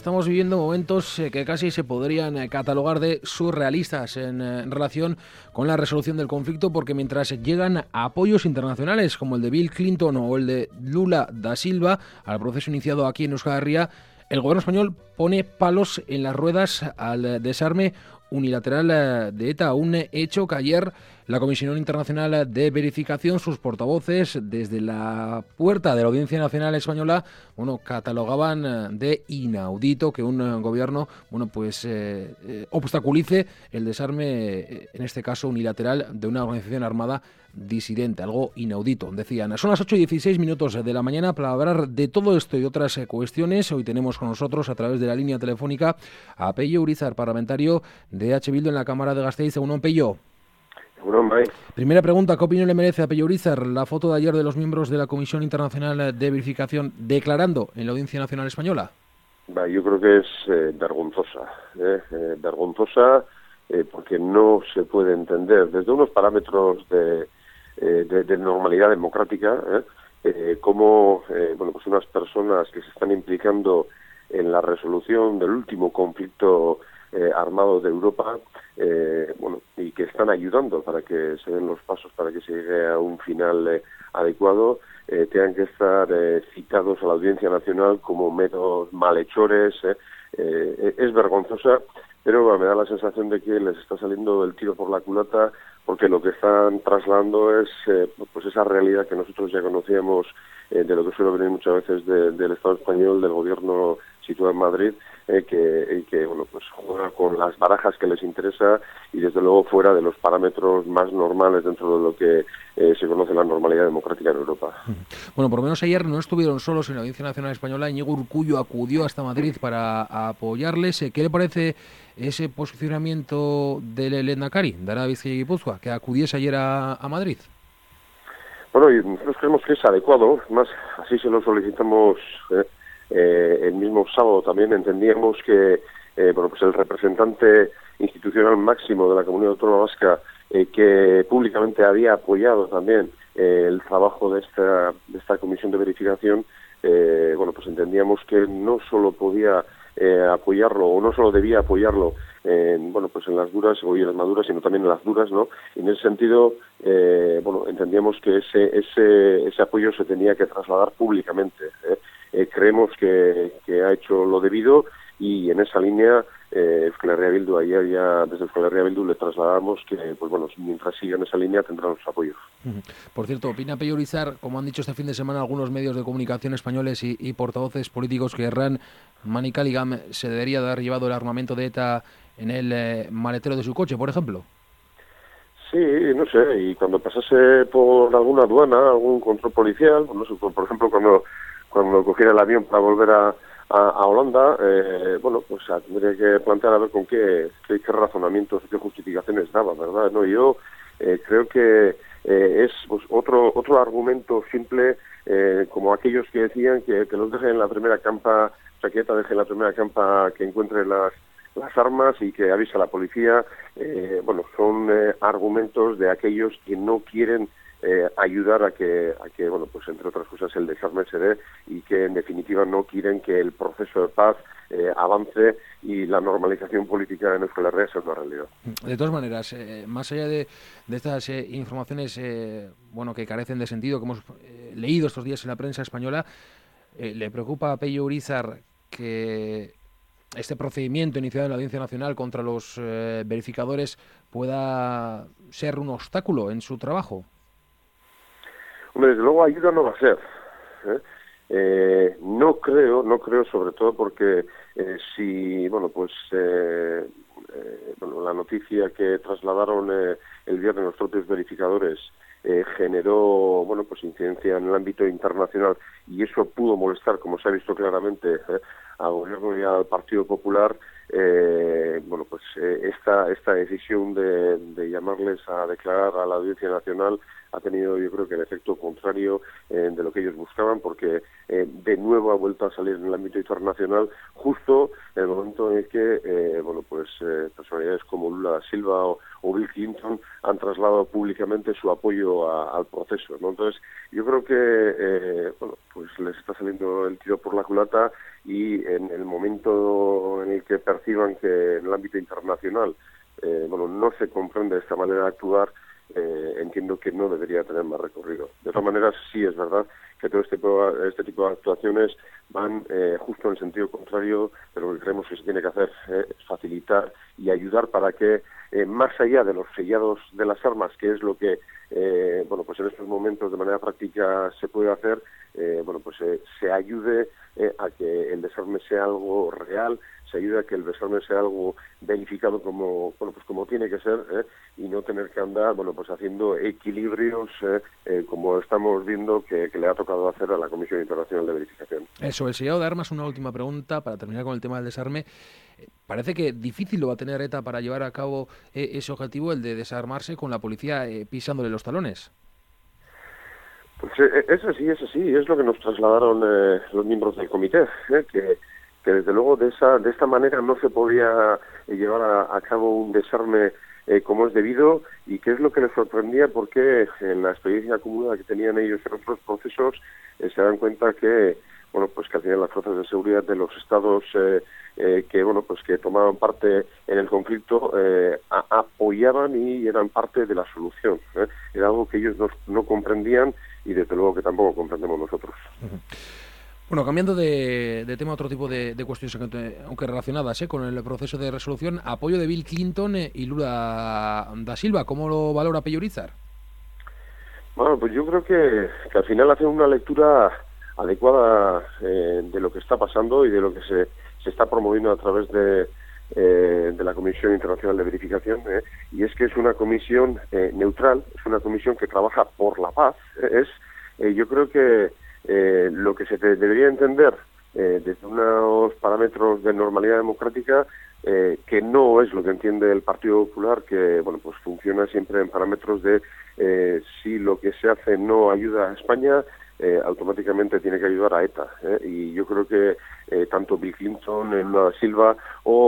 estamos viviendo momentos que casi se podrían catalogar de surrealistas en relación con la resolución del conflicto, porque mientras llegan apoyos internacionales como el de Bill Clinton o el de Lula da Silva al proceso iniciado aquí en Euskal Herria, el gobierno español pone palos en las ruedas al desarme unilateral de ETA, un hecho que ayer la Comisión Internacional de Verificación, sus portavoces, desde la puerta de la Audiencia Nacional Española, catalogaban de inaudito que un gobierno, obstaculice el desarme, en este caso unilateral, de una organización armada disidente, algo inaudito, decían. Son las 8:16 de la mañana. Para hablar de todo esto y otras cuestiones, hoy tenemos con nosotros a través de la línea telefónica a Pello Urizar, parlamentario de H. Bildu en la Cámara de Gasteiz. Egunon, Pello. Primera pregunta, ¿qué opinión le merece a Pello Urizar la foto de ayer de los miembros de la Comisión Internacional de Verificación declarando en la Audiencia Nacional Española? Yo creo que es vergonzosa, porque no se puede entender desde unos parámetros de normalidad democrática cómo pues unas personas que se están implicando en la resolución del último conflicto armado de Europa y que están ayudando para que se den los pasos para que se llegue a un final adecuado, tengan que estar citados a la Audiencia Nacional como meros malhechores. Es vergonzosa, pero me da la sensación de que les está saliendo el tiro por la culata, porque lo que están trasladando es pues esa realidad que nosotros ya conocíamos de lo que suele venir muchas veces del Estado español, del gobierno situado en Madrid, que juega con las barajas que les interesa y desde luego fuera de los parámetros más normales dentro de lo que se conoce la normalidad democrática en Europa. Bueno, por lo menos ayer no estuvieron solos en la Audiencia Nacional Española. Íñigo Urkullu acudió hasta Madrid para apoyarles. ¿Qué le parece ese posicionamiento del Lehendakari, de Araba, Bizkaia y Gipuzkoa, que acudiese ayer a Madrid? Bueno, y nosotros creemos que es adecuado, más así se lo solicitamos el mismo sábado. También entendíamos que el representante institucional máximo de la Comunidad Autónoma Vasca, que públicamente había apoyado también el trabajo de esta comisión de verificación, entendíamos que no solo podía apoyarlo, o no solo debía apoyarlo en las duras o en las maduras, sino también en las duras, ¿no? Y en ese sentido, entendíamos que ese apoyo se tenía que trasladar públicamente. Creemos que ha hecho lo debido, y en esa línea Euskal Herria Bildu, ayer ya desde Euskal Herria Bildu le trasladamos que mientras siga en esa línea tendrá los apoyos. Por cierto, ¿opina Pello Urizar, como han dicho este fin de semana algunos medios de comunicación españoles y portavoces políticos, que Hernán Manicaligam se debería de haber llevado el armamento de ETA en el maletero de su coche, por ejemplo? Sí, no sé, y cuando pasase por alguna aduana, algún control policial, por ejemplo, cuando cogiera el avión para volver a Holanda, tendría que plantear a ver con qué razonamientos, qué justificaciones daba, ¿verdad? No, yo creo que es otro argumento simple, como aquellos que decían que los dejen en la primera campa, que ETA deje en la primera campa que encuentre las armas y que avise a la policía. Son argumentos de aquellos que no quieren ayudar a que entre otras cosas el desarme se dé, y que en definitiva no quieren que el proceso de paz avance y la normalización política en Euskal Herria sea una realidad. De todas maneras, más allá de estas informaciones que carecen de sentido, que hemos leído estos días en la prensa española, ¿le preocupa a Pello Urizar que este procedimiento iniciado en la Audiencia Nacional contra los verificadores pueda ser un obstáculo en su trabajo? Hombre, desde luego ayuda no va a ser. No creo, sobre todo porque la noticia que trasladaron el viernes los propios verificadores generó incidencia en el ámbito internacional, y eso pudo molestar, como se ha visto claramente, al gobierno y al Partido Popular. Esta decisión de llamarles a declarar a la Audiencia Nacional ha tenido, yo creo, que el efecto contrario de lo que ellos buscaban, porque de nuevo ha vuelto a salir en el ámbito internacional justo en el momento en el que personalidades como Lula da Silva o Bill Clinton han trasladado públicamente su apoyo al proceso, ¿no? Entonces, yo creo que les está saliendo el tiro por la culata, y en el momento en el que perciban que en el ámbito internacional no se comprende esta manera de actuar, entiendo que no debería tener más recorrido. De todas maneras, sí es verdad que todo este tipo de actuaciones van justo en el sentido contrario de lo que creemos que se tiene que hacer, es facilitar y ayudar para que, más allá de los sellados de las armas, que es lo que pues en estos momentos de manera práctica se puede hacer, se ayude a que el desarme sea algo real, se ayude a que el desarme sea algo verificado como tiene que ser, y no tener que andar haciendo equilibrios como estamos viendo que le ha tocado hacer a la Comisión Internacional de Verificación. Eso, el sellado de armas, una última pregunta para terminar con el tema del desarme. Parece que difícil lo va a tener ETA para llevar a cabo ese objetivo, el de desarmarse con la policía pisándole los talones. Pues es así, es lo que nos trasladaron los miembros del comité, que desde luego de esta manera no se podía llevar a cabo un desarme como es debido, y que es lo que les sorprendía, porque en la experiencia acumulada que tenían ellos en otros procesos se dan cuenta que que al final las fuerzas de seguridad de los estados que tomaban parte en el conflicto apoyaban y eran parte de la solución. Era algo que ellos no comprendían, y desde luego que tampoco comprendemos nosotros. Uh-huh. Bueno, cambiando de tema, otro tipo de cuestiones, aunque relacionadas con el proceso de resolución, apoyo de Bill Clinton y Lula da Silva, ¿cómo lo valora Pellorizar? Bueno, pues yo creo que al final hacen una lectura adecuada de lo que está pasando y de lo que se está promoviendo a través de la Comisión Internacional de Verificación, y es que es una comisión neutral, es una comisión que trabaja por la paz. Yo creo que lo que se debería entender desde unos parámetros de normalidad democrática, que no es lo que entiende el Partido Popular, que funciona siempre en parámetros de si lo que se hace no ayuda a España, automáticamente tiene que ayudar a ETA. Y yo creo que tanto Bill Clinton, Lula da Silva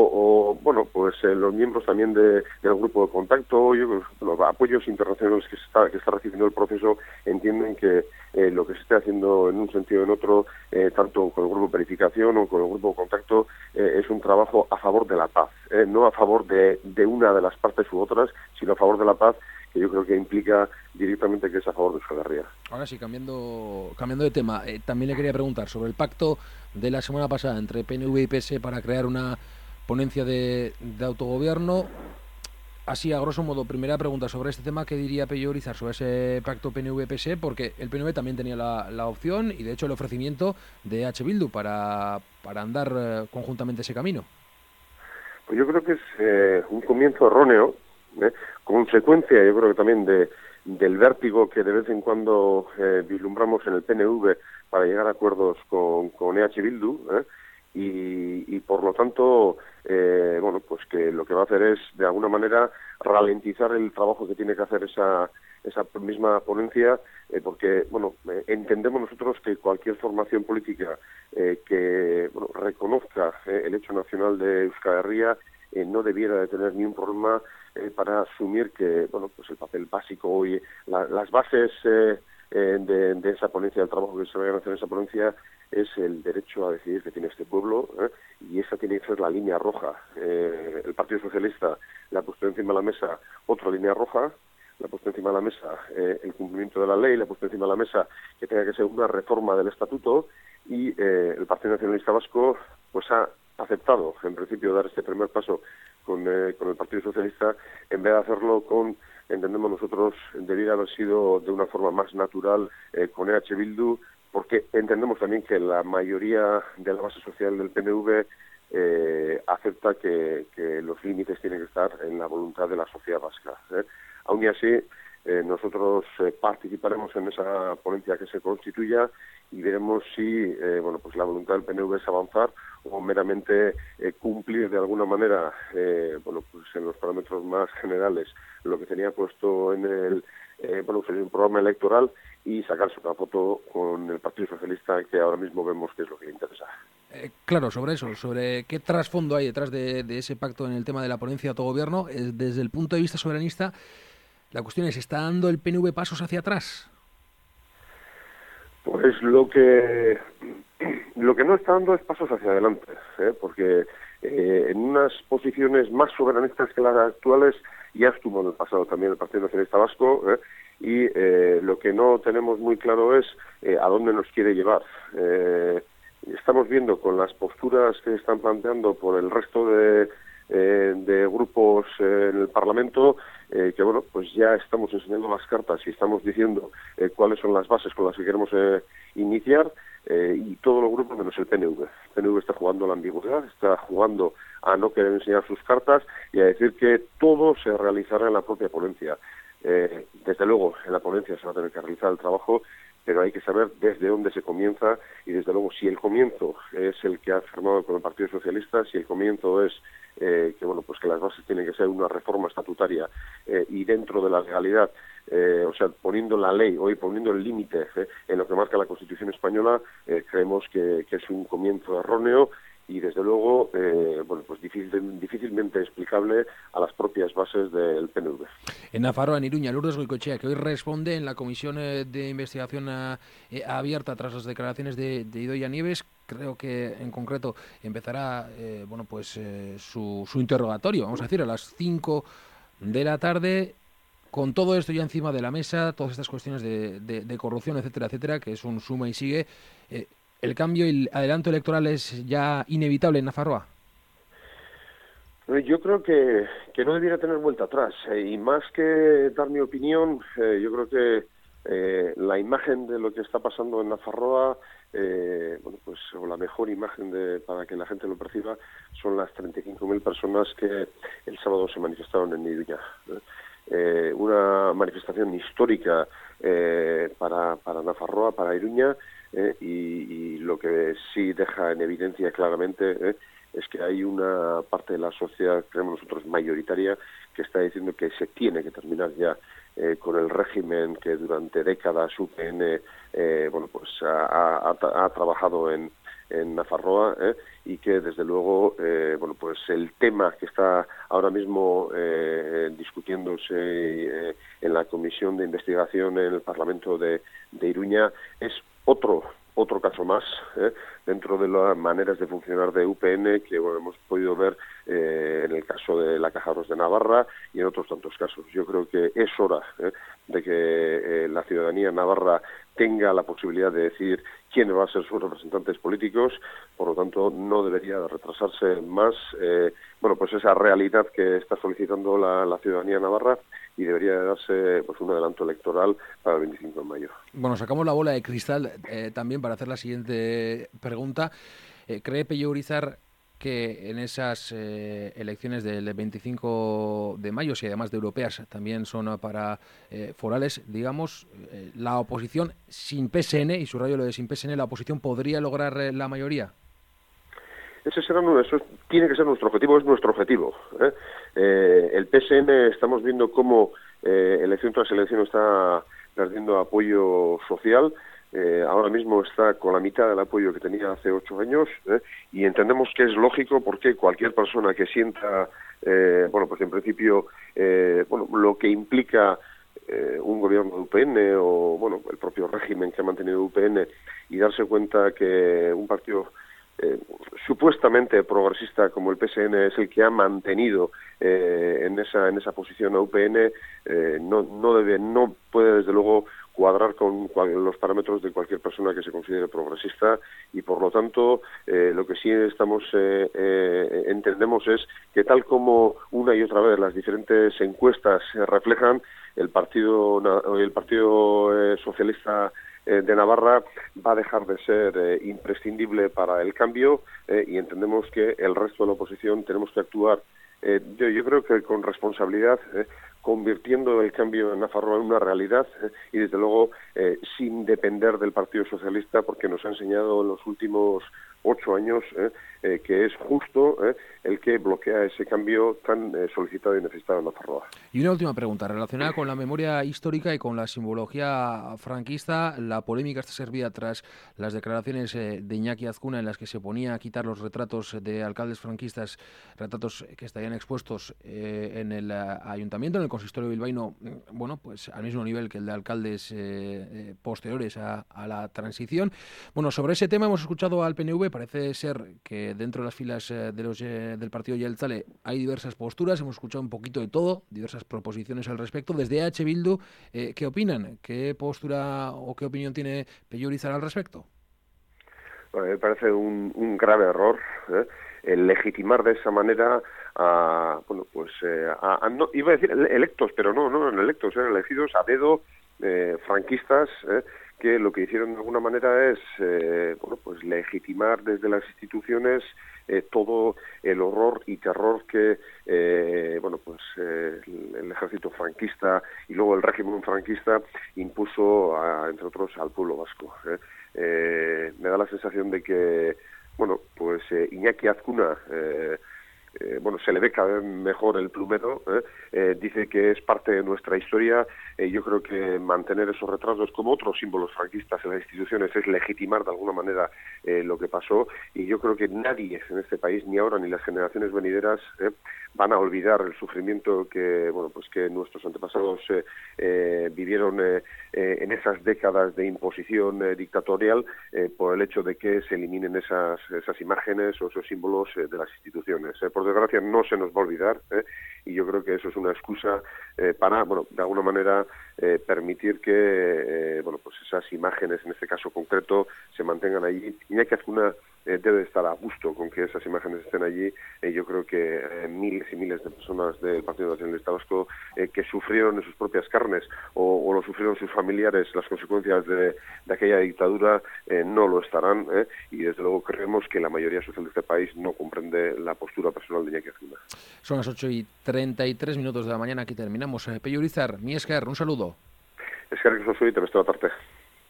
los miembros también del grupo de contacto, apoyos internacionales que está recibiendo el proceso, entienden que lo que se esté haciendo en un sentido o en otro, tanto con el grupo de verificación o con el grupo de contacto, es un trabajo a favor de la paz, no a favor de una de las partes u otras, sino a favor de la paz, que yo creo que implica directamente que es a favor de Euskal Herria. Ahora sí, cambiando de tema, también le quería preguntar sobre el pacto de la semana pasada entre PNV y PS para crear una ponencia de autogobierno. Así, a grosso modo, primera pregunta sobre este tema: ¿qué diría Pellorizar sobre ese pacto PNV-PS? Porque el PNV también tenía la opción y, de hecho, el ofrecimiento de H. Bildu para andar conjuntamente ese camino. Pues yo creo que es un comienzo erróneo, consecuencia, yo creo que también del vértigo que de vez en cuando vislumbramos en el PNV para llegar a acuerdos con EH Bildu, y por lo tanto, que lo que va a hacer es, de alguna manera, ralentizar el trabajo que tiene que hacer esa misma ponencia, porque entendemos nosotros que cualquier formación política que reconozca el hecho nacional de Euskal Herria no debiera de tener ni un problema para asumir que el papel básico y las bases de esa ponencia, del trabajo que se vayan a hacer en esa ponencia, es el derecho a decidir que tiene este pueblo, y esa tiene que ser la línea roja. El Partido Socialista le ha puesto encima de la mesa otra línea roja, le ha puesto encima de la mesa el cumplimiento de la ley, le ha puesto encima de la mesa que tenga que ser una reforma del estatuto, y el Partido Nacionalista Vasco ha aceptado en principio dar este primer paso con el Partido Socialista, en vez de hacerlo entendemos nosotros, debiera haber sido de una forma más natural con EH Bildu, porque entendemos también que la mayoría de la base social del PNV acepta que los límites tienen que estar en la voluntad de la sociedad vasca. Aún y así, nosotros participaremos en esa ponencia que se constituya y veremos si la voluntad del PNV es avanzar o meramente cumplir de alguna manera en los parámetros más generales lo que tenía puesto en el programa electoral, y sacarse una foto con el Partido Socialista, que ahora mismo vemos que es lo que le interesa. Claro, sobre eso, sobre qué trasfondo hay detrás de ese pacto en el tema de la ponencia de autogobierno, desde el punto de vista soberanista, la cuestión es: ¿está dando el PNV pasos hacia atrás? Pues lo que no está dando es pasos hacia adelante, porque en unas posiciones más soberanistas que las actuales ya estuvo en el pasado también el Partido Nacionalista Vasco, y lo que no tenemos muy claro es a dónde nos quiere llevar. Estamos viendo con las posturas que están planteando por el resto de grupos en el Parlamento, que bueno, pues ya estamos enseñando las cartas y estamos diciendo cuáles son las bases con las que queremos iniciar, y todos los grupos menos el PNV. El PNV está jugando a la ambigüedad, está jugando a no querer enseñar sus cartas y a decir que todo se realizará en la propia ponencia. Desde luego, en la ponencia se va a tener que realizar el trabajo, pero hay que saber desde dónde se comienza, y desde luego si el comienzo es el que ha firmado con el Partido Socialista, si el comienzo es que bueno, pues que las bases tienen que ser una reforma estatutaria y dentro de la legalidad, o sea, poniendo la ley o poniendo el límite en lo que marca la Constitución española, creemos que es un comienzo erróneo y desde luego bueno, pues difícilmente explicable a las propias bases del PNV. En Nafarroa, en Iruña, Lourdes Goicoechea, que hoy responde en la comisión de investigación abierta tras las declaraciones de Idoia Nieves, creo que en concreto empezará bueno, pues su interrogatorio, vamos a decir, a las 5 de la tarde, con todo esto ya encima de la mesa, todas estas cuestiones de corrupción, etcétera, etcétera, que es un suma y sigue. ¿El cambio y el adelanto electoral es ya inevitable en Nafarroa? Yo creo que no debiera tener vuelta atrás, y más que dar mi opinión, yo creo que la imagen de lo que está pasando en Nafarroa, bueno, pues o la mejor imagen para que la gente lo perciba son las 35.000 personas que el sábado se manifestaron en Iruña. Una manifestación histórica para Nafarroa, para Iruña, y lo que sí deja en evidencia claramente es que hay una parte de la sociedad, creemos nosotros, mayoritaria, que está diciendo que se tiene que terminar ya con el régimen que durante décadas UPN bueno, pues ha trabajado en Nafarroa, y que desde luego bueno, pues el tema que está ahora mismo discutiéndose en la comisión de investigación en el Parlamento de Iruña es otro caso más dentro de las maneras de funcionar de UPN que bueno, hemos podido ver en el caso de la Caja Ros de Navarra y en otros tantos casos. Yo creo que es hora de que la ciudadanía navarra tenga la posibilidad de decidir quién va a ser sus representantes políticos, por lo tanto no debería de retrasarse más bueno, pues esa realidad que está solicitando la ciudadanía navarra, y debería de darse pues un adelanto electoral para el 25 de mayo. Bueno, sacamos la bola de cristal también para hacer la siguiente pregunta. ¿Cree Pello Urizar que en esas elecciones del 25 de mayo, si además de europeas también son para forales, digamos, la oposición sin PSN, y subrayo lo de sin PSN, la oposición podría lograr la mayoría? Eso tiene que ser nuestro objetivo, es nuestro objetivo. El PSN, estamos viendo cómo elección tras elección está perdiendo apoyo social. Ahora mismo está con la mitad del apoyo que tenía hace 8 años, y entendemos que es lógico porque cualquier persona que sienta, bueno, pues en principio, bueno, lo que implica un gobierno de UPN o, bueno, el propio régimen que ha mantenido UPN, y darse cuenta que un partido supuestamente progresista como el PSN es el que ha mantenido en esa posición a UPN, no puede desde luego cuadrar con los parámetros de cualquier persona que se considere progresista, y por lo tanto lo que sí entendemos es que tal como una y otra vez las diferentes encuestas reflejan, el Partido Socialista de Navarra va a dejar de ser imprescindible para el cambio, y entendemos que el resto de la oposición tenemos que actuar, yo creo que con responsabilidad, convirtiendo el cambio en Nafarroa en una realidad, y desde luego sin depender del Partido Socialista, porque nos ha enseñado en los últimos 8 años, que es justo el que bloquea ese cambio tan solicitado y necesitado en Nafarroa. Y una última pregunta, relacionada con la memoria histórica y con la simbología franquista. La polémica está servida tras las declaraciones de Iñaki Azcuna, en las que se ponía a quitar los retratos de alcaldes franquistas, retratos que estarían expuestos en el ayuntamiento, en el consistorio bilbaíno, bueno, pues al mismo nivel que el de alcaldes posteriores a la transición. Bueno, sobre ese tema hemos escuchado al PNV. Parece ser que dentro de las filas del partido Jeltzale hay diversas posturas. Hemos escuchado un poquito de todo, diversas proposiciones al respecto. Desde EH Bildu, ¿qué opinan? ¿Qué postura o qué opinión tiene Pello Urizar al respecto? Bueno, me parece un grave error el legitimar de esa manera a no, iba a decir electos, pero no eran electos, eran elegidos a dedo, franquistas, que lo que hicieron de alguna manera es legitimar desde las instituciones todo el horror y terror que el ejército franquista y luego el régimen franquista impuso entre otros al pueblo vasco. Me da la sensación de que Iñaki Azcuna se le ve cada vez mejor el plumero, dice que es parte de nuestra historia. Yo creo que mantener esos retratos como otros símbolos franquistas en las instituciones es legitimar de alguna manera lo que pasó, y yo creo que nadie en este país, ni ahora ni las generaciones venideras, van a olvidar el sufrimiento que nuestros antepasados vivieron en esas décadas de imposición dictatorial, por el hecho de que se eliminen esas imágenes o esos símbolos de las instituciones. Por desgracia no se nos va a olvidar, y yo creo que eso es una excusa para, de alguna manera, permitir que esas imágenes, en este caso concreto, se mantengan allí. Iñaki Azcuna debe estar a gusto con que esas imágenes estén allí. Yo creo que miles y miles de personas del Partido Nacionalista Vasco que sufrieron en sus propias carnes o lo sufrieron sus familiares las consecuencias de aquella dictadura, no lo estarán, y desde luego creemos que la mayoría social de este país no comprende la postura personal de Iñaki Azcuna. Son las 8:33 de la mañana. Aquí terminamos. Pello Urizar, mi esker, un saludo. Eskerrik asko zuri, eta beste bat arte.